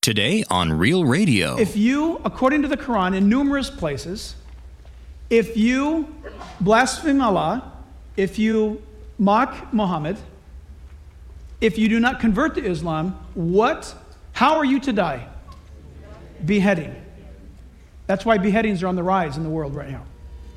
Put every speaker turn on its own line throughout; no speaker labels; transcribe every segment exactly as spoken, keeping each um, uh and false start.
Today on Real Radio.
If you, according to the Quran, in numerous places, if you blaspheme Allah, if you mock Muhammad, if you do not convert to Islam, what, how are you to die? Beheading. That's why beheadings are on the rise in the world right now.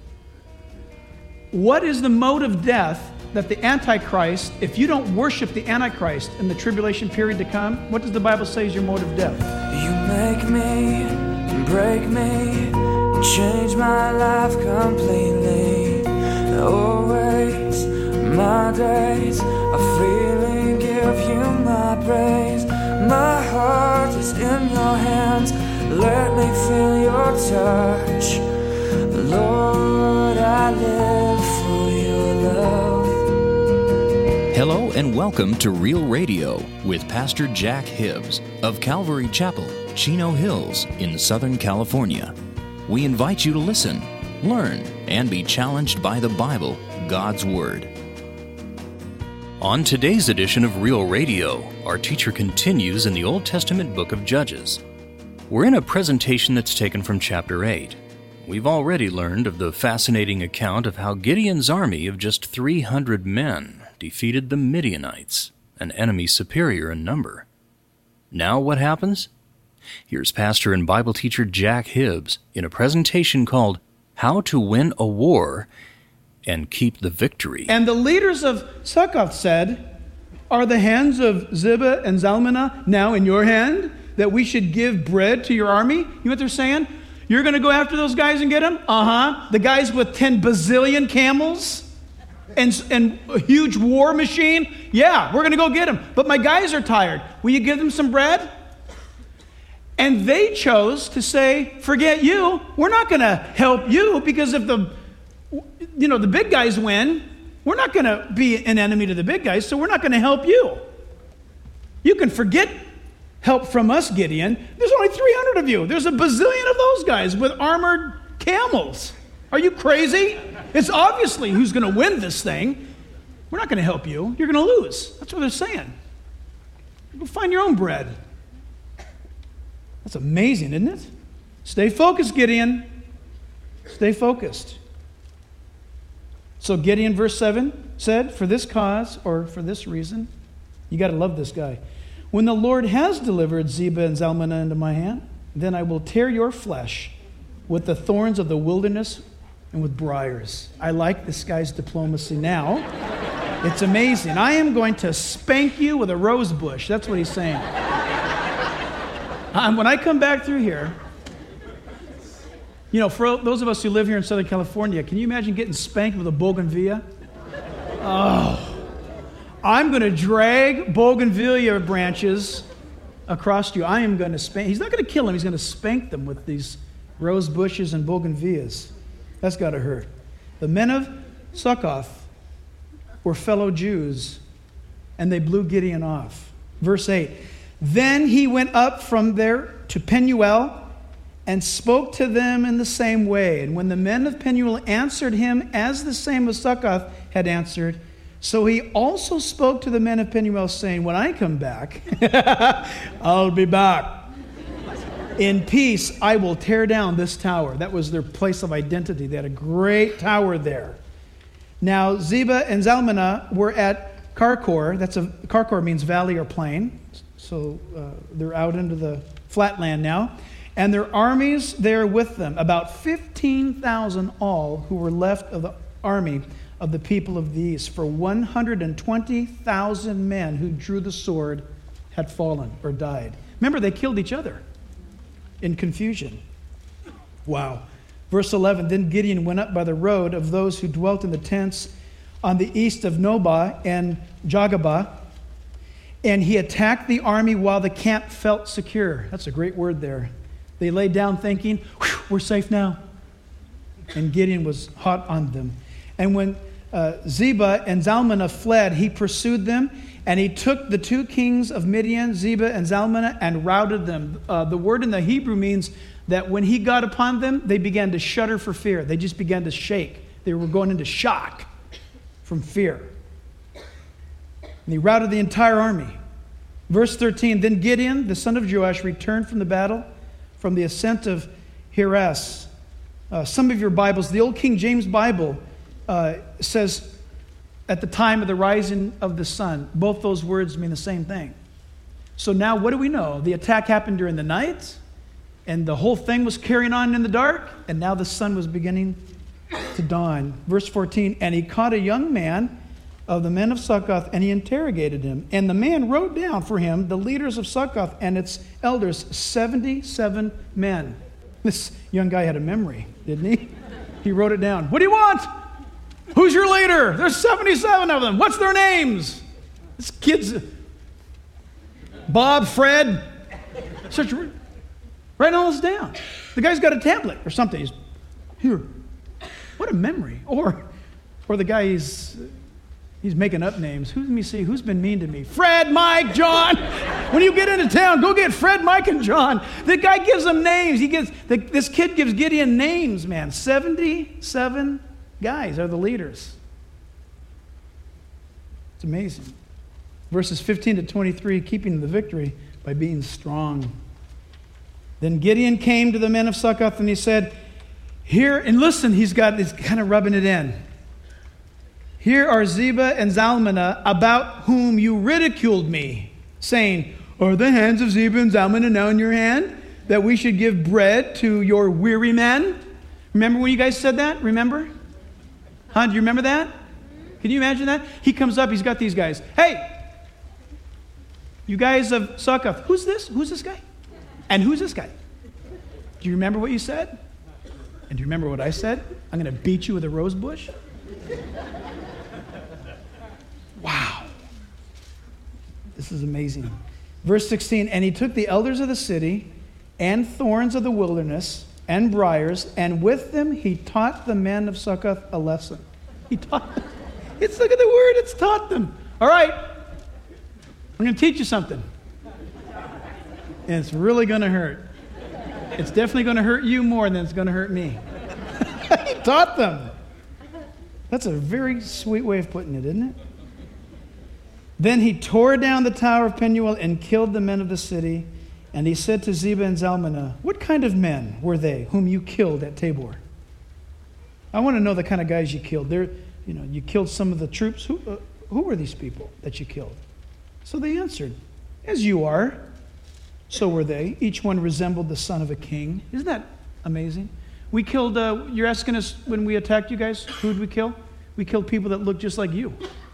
What is the mode of death that the Antichrist, if you don't worship the Antichrist in the tribulation period to come, what does the Bible say is your mode of death?
You make me, break me, change my life completely. Always, my days are freely give you my praise. My heart is in your hands, let me feel your touch. Lord, I live for your love.
Hello and welcome to Real Radio with Pastor Jack Hibbs of Calvary Chapel, Chino Hills in Southern California. We invite you to listen, learn, and be challenged by the Bible, God's Word. On today's edition of Real Radio, our teacher continues in the Old Testament book of Judges. We're in a presentation that's taken from chapter eight. We've already learned of the fascinating account of how Gideon's army of just three hundred men defeated the Midianites, an enemy superior in number. Now what happens? Here's pastor and Bible teacher Jack Hibbs in a presentation called How to Win a War and Keep the Victory.
And the leaders of Succoth said, are the hands of Ziba and Zalmunna now in your hand, that we should give bread to your army? You know what they're saying? You're going to go after those guys and get them? Uh-huh. The guys with ten bazillion camels and, and a huge war machine? Yeah, we're going to go get them. But my guys are tired. Will you give them some bread? And they chose to say, forget you. We're not going to help you, because if the, you know, the big guys win, we're not going to be an enemy to the big guys, so we're not going to help you. You can forget help from us, Gideon. There's only three hundred of you. There's a bazillion of those guys with armored camels. Are you crazy? It's obviously who's going to win this thing. We're not going to help you. You're going to lose. That's what they're saying. Go find your own bread. That's amazing, isn't it? Stay focused, Gideon. Stay focused. So Gideon, verse seven, said, for this cause, or for this reason, you got to love this guy. When the Lord has delivered Ziba and Zalmunna into my hand, then I will tear your flesh with the thorns of the wilderness and with briars. I like this guy's diplomacy now. It's amazing. I am going to spank you with a rose bush. That's what he's saying. Um, when I come back through here, you know, for those of us who live here in Southern California, can you imagine getting spanked with a bougainvillea? Oh. I'm going to drag bougainvillea branches across you. I am going to spank. He's not going to kill him. He's going to spank them with these rose bushes and bougainvilleas. That's got to hurt. The men of Succoth were fellow Jews, and they blew Gideon off. Verse eight, then he went up from there to Penuel and spoke to them in the same way. And when the men of Penuel answered him as the same as Succoth had answered, so he also spoke to the men of Penuel, saying, when I come back, I'll be back. In peace, I will tear down this tower. That was their place of identity. They had a great tower there. Now, Ziba and Zalmunna were at Karkor. That's a Karkor means valley or plain. So uh, they're out into the flatland now. And their armies there with them, about fifteen thousand all who were left of the army of the people of the east, for one hundred twenty thousand men who drew the sword had fallen or died. Remember, they killed each other in confusion. Wow. Verse eleven, then Gideon went up by the road of those who dwelt in the tents on the east of Nobah and Jogabah, and he attacked the army while the camp felt secure. That's a great word there. They lay down thinking, we're safe now. And Gideon was hot on them. And when uh, Ziba and Zalmunna fled, he pursued them, and he took the two kings of Midian, Ziba and Zalmunna, and routed them. Uh, the word in the Hebrew means that when he got upon them, they began to shudder for fear. They just began to shake. They were going into shock from fear. And he routed the entire army. Verse thirteen, then Gideon, the son of Joash, returned from the battle, from the ascent of Heres. Uh, some of your Bibles, the old King James Bible, uh, says at the time of the rising of the sun. Both those words mean the same thing. So now what do we know? The attack happened during the night, and the whole thing was carrying on in the dark, and now the sun was beginning to dawn. Verse fourteen, and he caught a young man of the men of Succoth, and he interrogated him. And the man wrote down for him the leaders of Succoth and its elders, seventy-seven men. This young guy had a memory, didn't he? He wrote it down. What do you want? Who's your leader? There's seventy-seven of them. What's their names? This kid's Bob, Fred. Such, write all this down. The guy's got a tablet or something. He's here. What a memory. Or, or the guy he's he's making up names. Who, let me see. Who's been mean to me? Fred, Mike, John. When you get into town, go get Fred, Mike, and John. The guy gives them names. He gives the, this kid gives Gideon names. Man, seventy-seven guys are the leaders. It's amazing. Verses fifteen to twenty-three, keeping the victory by being strong. Then Gideon came to the men of Succoth and he said, here, and listen, he's got, he's kind of rubbing it in. Here are Zebah and Zalmunna, about whom you ridiculed me, saying, are the hands of Zebah and Zalmunna now in your hand, that we should give bread to your weary men? Remember when you guys said that? Remember? Huh? Do you remember that? Can you imagine that? He comes up, he's got these guys. Hey, you guys of Succoth, who's this? Who's this guy? And who's this guy? Do you remember what you said? And do you remember what I said? I'm going to beat you with a rose bush? Wow. This is amazing. Verse sixteen, and he took the elders of the city and thorns of the wilderness and briars, and with them he taught the men of Succoth a lesson. He taught them. It's, look at the word, it's taught them. All right, I'm going to teach you something. And it's really going to hurt. It's definitely going to hurt you more than it's going to hurt me. He taught them. That's a very sweet way of putting it, isn't it? Then he tore down the tower of Penuel and killed the men of the city. And he said to Zebah and Zalmunna, what kind of men were they whom you killed at Tabor? I want to know the kind of guys you killed. They're, you know, you killed some of the troops. Who, uh, who were these people that you killed? So they answered, as you are. So were they. Each one resembled the son of a king. Isn't that amazing? We killed, uh, you're asking us when we attacked you guys, who did we kill? We killed people that looked just like you.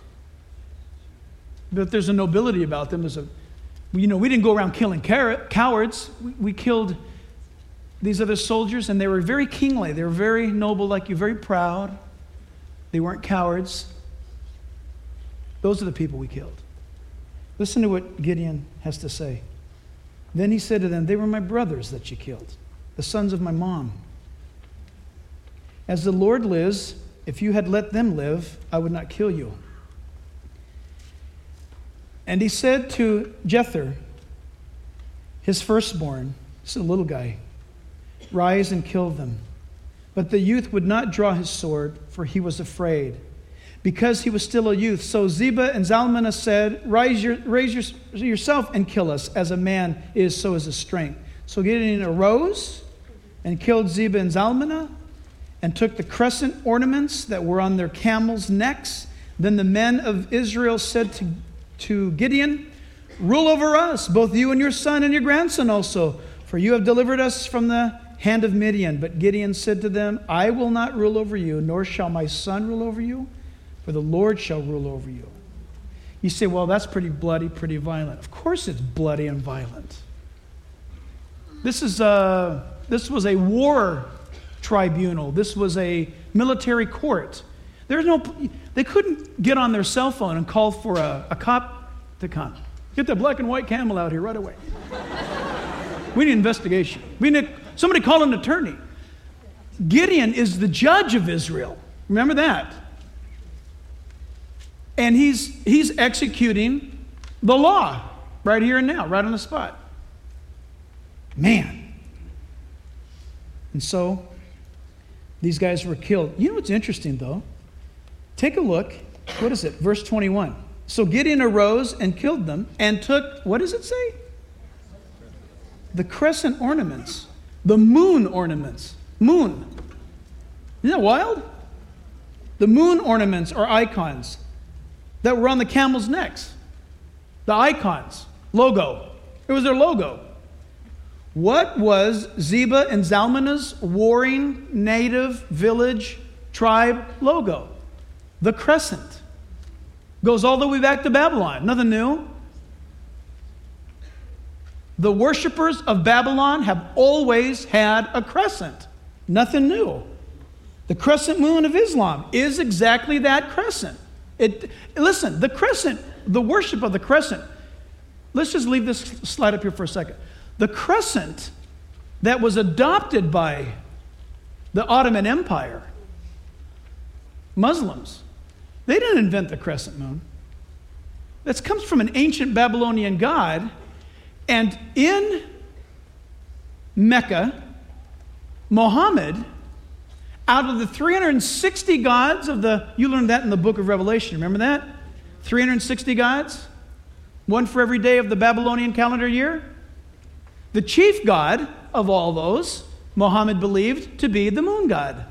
But there's a nobility about them. There's a, you know, we didn't go around killing cowards. We, we killed these other soldiers, and they were very kingly. They were very noble like you, very proud. They weren't cowards. Those are the people we killed. Listen to what Gideon has to say. Then he said to them, they were my brothers that you killed, the sons of my mom. As the Lord lives, if you had let them live, I would not kill you. And he said to Jether, his firstborn, this is a little guy, rise and kill them. But the youth would not draw his sword, for he was afraid, because he was still a youth. So Zebah and Zalmunna said, Rise, your, raise your, yourself and kill us. As a man is, so is his strength. So Gideon arose and killed Zebah and Zalmunna and took the crescent ornaments that were on their camels' necks. Then the men of Israel said to, to Gideon, rule over us, both you and your son and your grandson also, for you have delivered us from the hand of Midian. But Gideon said to them, I will not rule over you, nor shall my son rule over you, for the Lord shall rule over you. You say, well, that's pretty bloody, pretty violent. Of course it's bloody and violent. This is a, this was a war tribunal. This was a military court. There's no, they couldn't get on their cell phone and call for a, a cop to come. Get the black and white camel out here right away. We need investigation. We need somebody call an attorney. Gideon is the judge of Israel. Remember that. And he's he's executing the law right here and now, right on the spot. Man. And so these guys were killed. You know what's interesting, though? Take a look. What is it? Verse twenty-one. So Gideon arose and killed them and took, what does it say? The crescent ornaments, the moon ornaments. Moon. Isn't that wild? The moon ornaments are icons that were on the camels' necks. The icons, logo. It was their logo. What was Zebah and Zalmunna's warring native village tribe logo? The crescent. Goes all the way back to Babylon. Nothing new. The worshipers of Babylon have always had a crescent. Nothing new. The crescent moon of Islam is exactly that crescent. It, listen, the crescent, the worship of the crescent, let's just leave this slide up here for a second. The crescent that was adopted by the Ottoman Empire, Muslims, they didn't invent the crescent moon. That comes from an ancient Babylonian god. And in Mecca, Muhammad, out of the three hundred sixty gods of the, you learned that in the book of Revelation, remember that? three hundred sixty gods, one for every day of the Babylonian calendar year. The chief god of all those, Muhammad believed to be the moon god.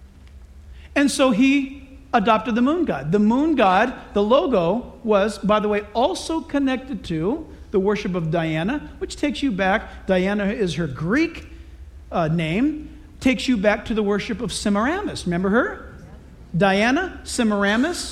And so he adopted the moon god. The moon god, the logo was, by the way, also connected to the worship of Diana, which takes you back, Diana is her Greek uh, name, takes you back to the worship of Semiramis. Remember her? Diana, Semiramis,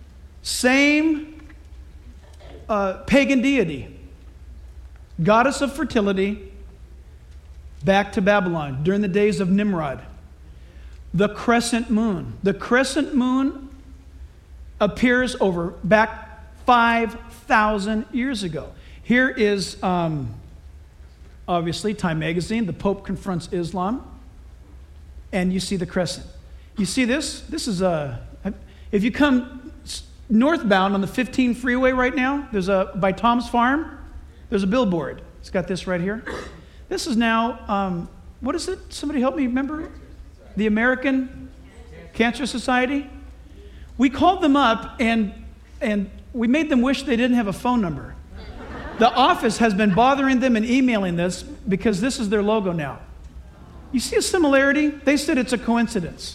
same uh, pagan deity, goddess of fertility, back to Babylon during the days of Nimrod. The crescent moon. The crescent moon appears over back five thousand years ago. Here is, um, obviously, Time Magazine. The Pope confronts Islam. And you see the crescent. You see this? This is a, if you come northbound on the fifteen freeway right now, there's a, by Tom's Farm, there's a billboard. It's got this right here. This is now, um, what is it? Somebody help me remember? The American Cancer Society. We called them up and and we made them wish they didn't have a phone number. The office has been bothering them and emailing this because this is their logo now. You see a similarity? They said it's a coincidence.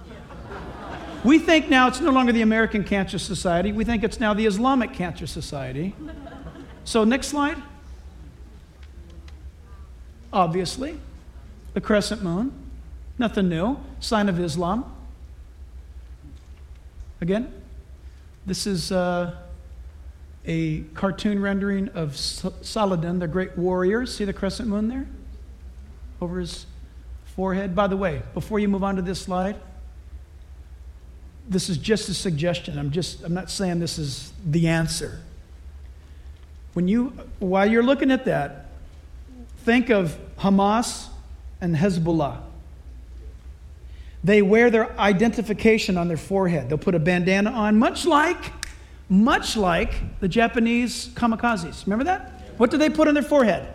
We think now it's no longer the American Cancer Society. We think it's now the Islamic Cancer Society. So next slide. Obviously, the crescent moon. Nothing new. Sign of Islam. Again, this is uh, a cartoon rendering of Saladin, the great warrior. See the crescent moon there? Over his forehead. By the way, before you move on to this slide, this is just a suggestion. I'm just, I'm not saying this is the answer. When you, while you're looking at that, think of Hamas and Hezbollah. They wear their identification on their forehead. They'll put a bandana on, much like, much like the Japanese kamikazes. Remember that? What do they put on their forehead?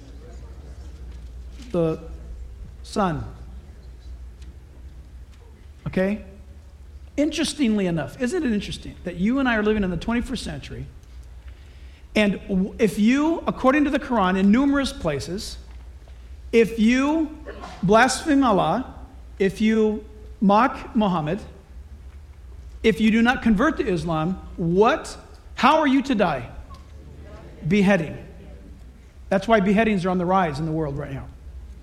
The sun. Okay? Interestingly enough, isn't it interesting that you and I are living in the twenty-first century, and if you, according to the Quran, in numerous places, if you blaspheme Allah, if you mock Muhammad, if you do not convert to Islam, what, how are you to die? Beheading. That's why beheadings are on the rise in the world right now.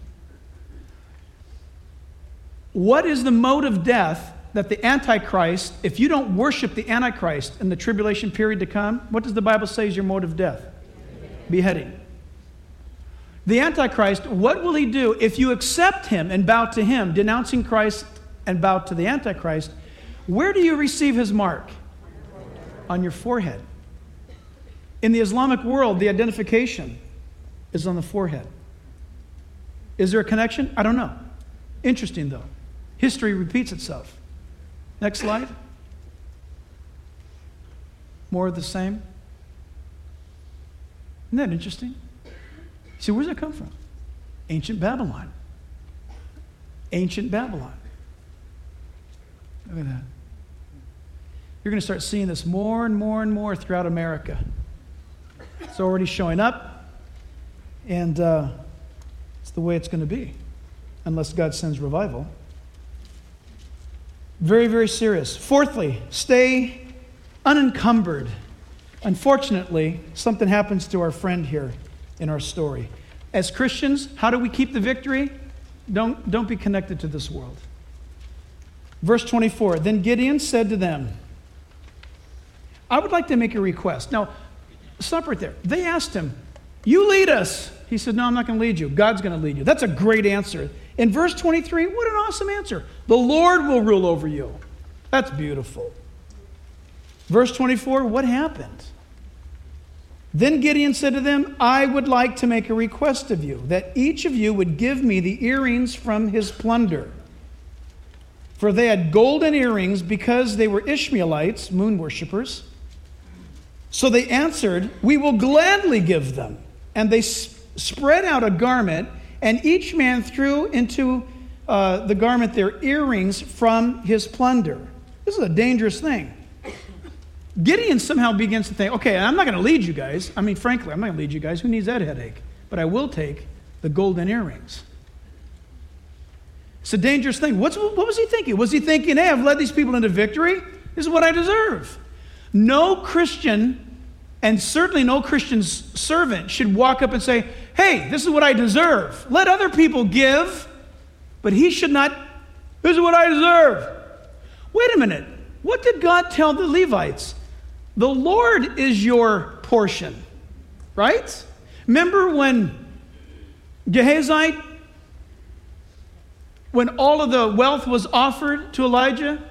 What is the mode of death that the Antichrist, if you don't worship the Antichrist in the tribulation period to come, what does the Bible say is your mode of death? Beheading. The Antichrist, what will he do if you accept him and bow to him, denouncing Christ and bow to the Antichrist? Where do you receive his mark? On your forehead. In the Islamic world, the identification is on the forehead. Is there a connection? I don't know. Interesting, though. History repeats itself. Next slide. More of the same. Isn't that interesting? See, where does that come from? Ancient Babylon. Ancient Babylon. Look at that. You're going to start seeing this more and more and more throughout America. It's already showing up, and uh, it's the way it's going to be, unless God sends revival. Very, very serious. Fourthly, stay unencumbered. Unfortunately, something happens to our friend here in our story. As Christians, how do we keep the victory? Don't, don't be connected to this world. Verse twenty-four, then Gideon said to them, I would like to make a request. Now, stop right there. They asked him, you lead us. He said, no, I'm not going to lead you. God's going to lead you. That's a great answer. In verse twenty-three, what an awesome answer. The Lord will rule over you. That's beautiful. Verse twenty-four, what happened? Then Gideon said to them, I would like to make a request of you, that each of you would give me the earrings from his plunder. For they had golden earrings because they were Ishmaelites, moon worshippers. So they answered, we will gladly give them. And they s- spread out a garment, and each man threw into uh, the garment their earrings from his plunder. This is a dangerous thing. Gideon somehow begins to think, okay, I'm not going to lead you guys. I mean, frankly, I'm not going to lead you guys. Who needs that headache? But I will take the golden earrings. It's a dangerous thing. What's, what was he thinking? Was he thinking, hey, I've led these people into victory? This is what I deserve. No Christian, and certainly no Christian servant, should walk up and say, hey, this is what I deserve. Let other people give, but he should not, this is what I deserve. Wait a minute. What did God tell the Levites? The Lord is your portion, right? Remember when Gehazi, when all of the wealth was offered to Elijah,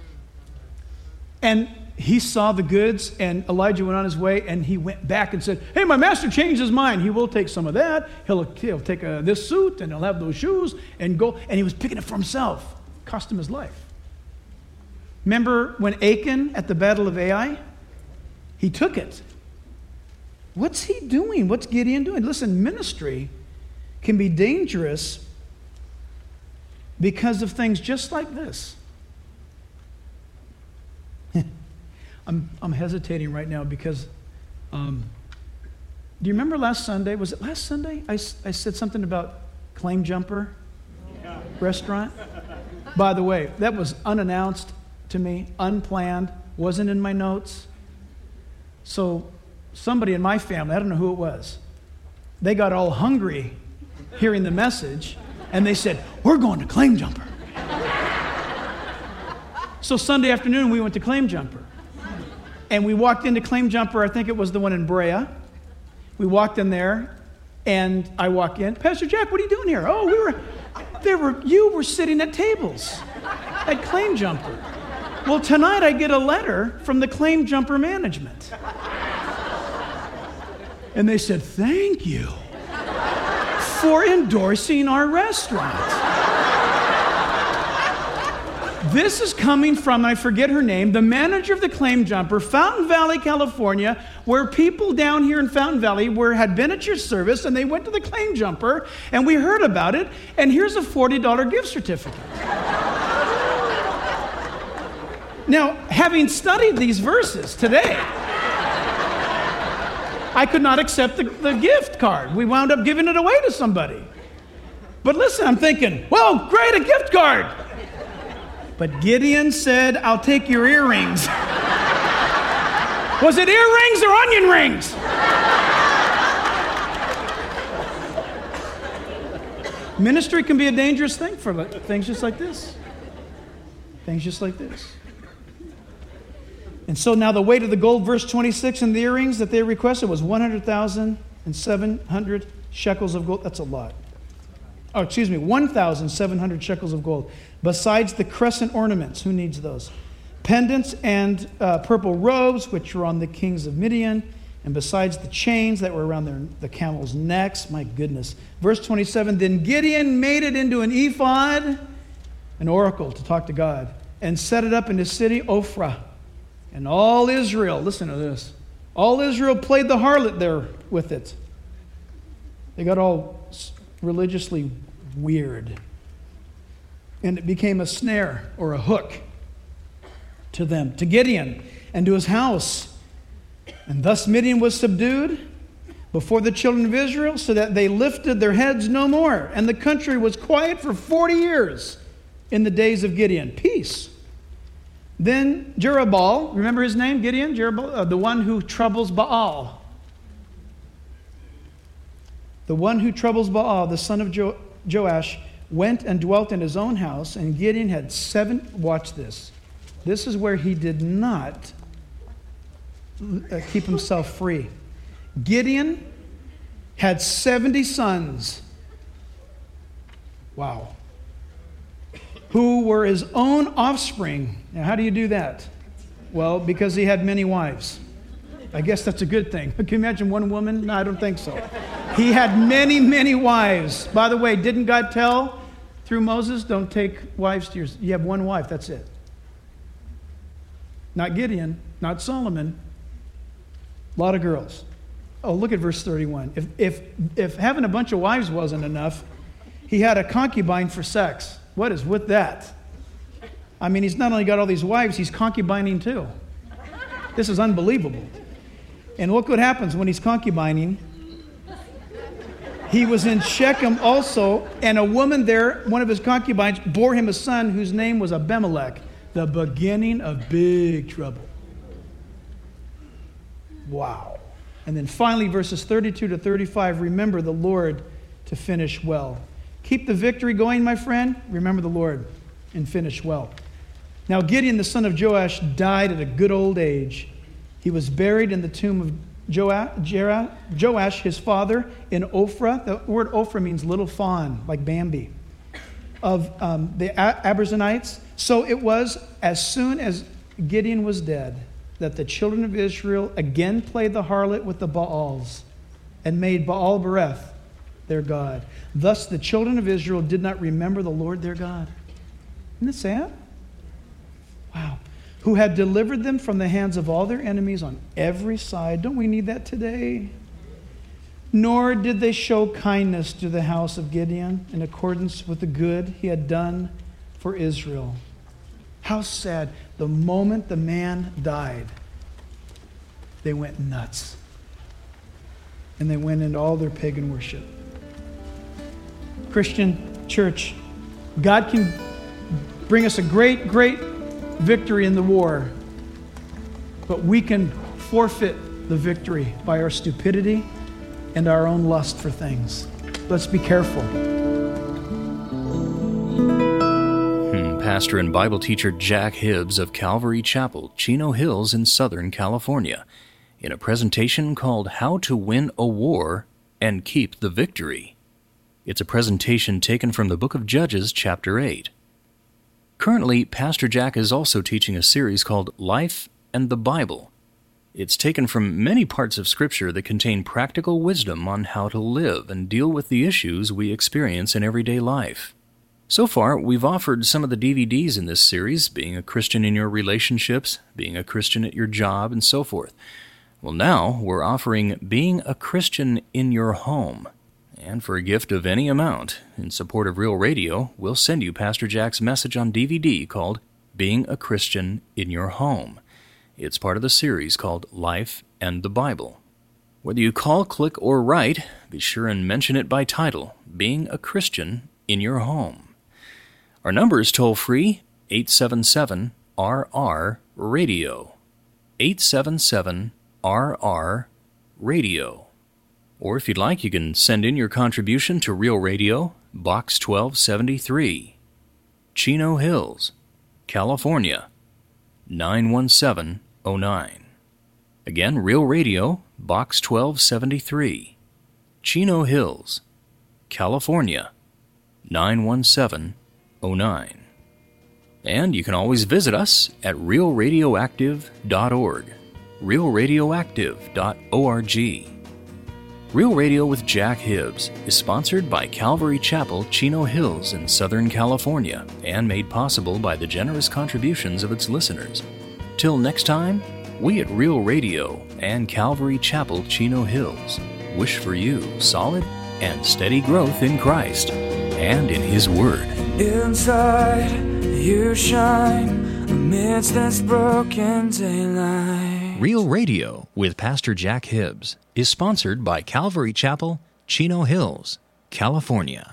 and he saw the goods, and Elijah went on his way, and he went back and said, hey, my master changed his mind. He will take some of that. He'll, he'll take a, this suit, and he'll have those shoes, and go. And he was picking it for himself. Cost him his life. Remember when Achan at the Battle of Ai? He took it. What's he doing? What's Gideon doing? Listen, ministry can be dangerous because of things just like this. I'm, I'm hesitating right now because, um, do you remember last Sunday? Was it last Sunday? I, I said something about Claim Jumper yeah. restaurant. By the way, that was unannounced to me, unplanned, wasn't in my notes. So somebody in my family, I don't know who it was, they got all hungry hearing the message, and they said, we're going to Claim Jumper. So Sunday afternoon, we went to Claim Jumper. And we walked into Claim Jumper, I think it was the one in Brea. We walked in there, and I walk in, Pastor Jack, what are you doing here? Oh, we were, there were, you were sitting at tables at Claim Jumper. Well, tonight I get a letter from the Claim Jumper management. And they said, thank you for endorsing our restaurant. This is coming from, I forget her name, the manager of the Claim Jumper, Fountain Valley, California, where people down here in Fountain Valley were, had been at your service, and they went to the Claim Jumper, and we heard about it, and here's a forty dollars gift certificate. Now, having studied these verses today, I could not accept the, the gift card. We wound up giving it away to somebody. But listen, I'm thinking, well, great, a gift card. But Gideon said, I'll take your earrings. Was it earrings or onion rings? Ministry can be a dangerous thing for things just like this. Things just like this. And so now the weight of the gold, verse twenty-six, and the earrings that they requested was one hundred thousand seven hundred shekels of gold. That's a lot. Oh, excuse me, one thousand seven hundred shekels of gold. Besides the crescent ornaments, who needs those? Pendants and uh, purple robes, which were on the kings of Midian. And besides the chains that were around their, the camels' necks. My goodness. Verse twenty-seven, then Gideon made it into an ephod, an oracle to talk to God, and set it up in the city Ophrah. And all Israel, listen to this, all Israel played the harlot there with it. They got all religiously weird. And it became a snare or a hook to them, to Gideon, and to his house. And thus Midian was subdued before the children of Israel, so that they lifted their heads no more. And the country was quiet for forty years in the days of Gideon. Peace. Then Jerubbaal, remember his name, Gideon? Jerubbaal, uh, the one who troubles Baal. The one who troubles Baal, the son of jo- Joash, went and dwelt in his own house, and Gideon had seven, watch this. This is where he did not uh, keep himself free. Gideon had seventy sons. Wow. Who were his own offspring. Now, how do you do that? Well, because he had many wives. I guess that's a good thing. Can you imagine one woman? No, I don't think so. He had many, many wives. By the way, didn't God tell through Moses, don't take wives to yours? You have one wife, that's it. Not Gideon, not Solomon. A lot of girls. Oh, look at verse thirty-one. If, if, if having a bunch of wives wasn't enough, he had a concubine for sex. What is with that? I mean, he's not only got all these wives, he's concubining too. This is unbelievable. And look what happens when he's concubining. He was in Shechem also, and a woman there, one of his concubines, bore him a son whose name was Abimelech, the beginning of big trouble. Wow. And then finally, verses thirty-two to thirty-five, remember the Lord to finish well. Keep the victory going, my friend. Remember the Lord and finish well. Now, Gideon, the son of Joash, died at a good old age. He was buried in the tomb of Joash, his father, in Ophrah. The word Ophrah means little fawn, like Bambi, of um, the Abiezrites. So it was as soon as Gideon was dead that the children of Israel again played the harlot with the Baals and made Baal Bereth their God. Thus the children of Israel did not remember the Lord their God. Isn't that sad? Wow. Who had delivered them from the hands of all their enemies on every side. Don't we need that today? Nor did they show kindness to the house of Gideon in accordance with the good he had done for Israel. How sad. The moment the man died, they went nuts. And they went into all their pagan worship. Christian church, God can bring us a great, great victory in the war, but we can forfeit the victory by our stupidity and our own lust for things. Let's be careful.
Hmm, Pastor and Bible teacher Jack Hibbs of Calvary Chapel, Chino Hills in Southern California, in a presentation called How to Win a War and Keep the Victory. It's a presentation taken from the book of Judges, chapter eight. Currently, Pastor Jack is also teaching a series called Life and the Bible. It's taken from many parts of Scripture that contain practical wisdom on how to live and deal with the issues we experience in everyday life. So far, we've offered some of the D V Ds in this series, being a Christian in your relationships, being a Christian at your job, and so forth. Well, now we're offering Being a Christian in Your Home. And for a gift of any amount, in support of Real Radio, we'll send you Pastor Jack's message on D V D called Being a Christian in Your Home. It's part of the series called Life and the Bible. Whether you call, click, or write, be sure and mention it by title, Being a Christian in Your Home. Our number is toll-free, eight seven seven R R radio. eight seven seven R R radio. Or if you'd like, you can send in your contribution to Real Radio, Box twelve seventy-three, Chino Hills, California, nine one seven oh nine. Again, Real Radio, Box twelve seventy-three, Chino Hills, California, nine one seven oh nine. And you can always visit us at real radioactive dot org, real radioactive dot org. Real Radio with Jack Hibbs is sponsored by Calvary Chapel, Chino Hills in Southern California and made possible by the generous contributions of its listeners. Till next time, we at Real Radio and Calvary Chapel, Chino Hills wish for you solid and steady growth in Christ and in His Word.
Inside you shine amidst this broken daylight.
Real Radio with Pastor Jack Hibbs is sponsored by Calvary Chapel, Chino Hills, California.